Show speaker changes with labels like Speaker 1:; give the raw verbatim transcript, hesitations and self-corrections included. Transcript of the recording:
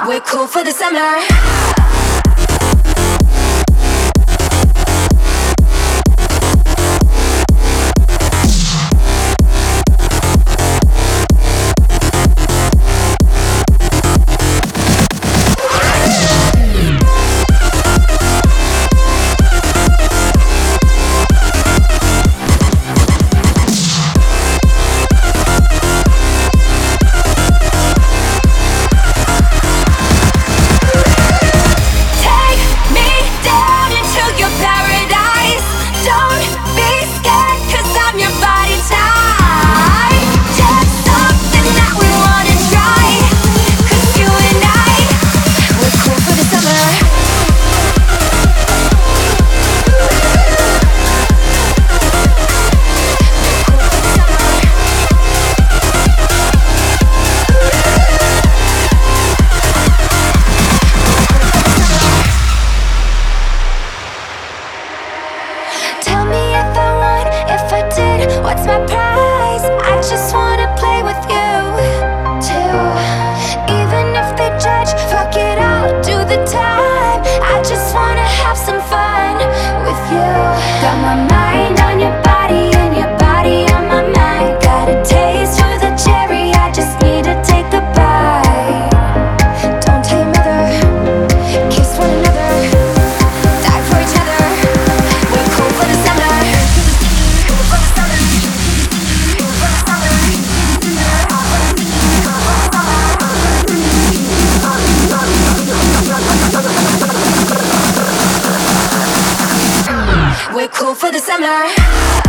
Speaker 1: We're cool for the summer. What's my prize? I just wanna play with you too. Even if they judge, fuck it, I'll do the time. I just wanna have some fun with you. Got my mind on your body and your body on my mind. Got a taste for the cherry, I just need to take a bite. Don't tell your mother, kiss one another, die for each other. We're cool for the summer. Cool for the summer. We're cool for the summer.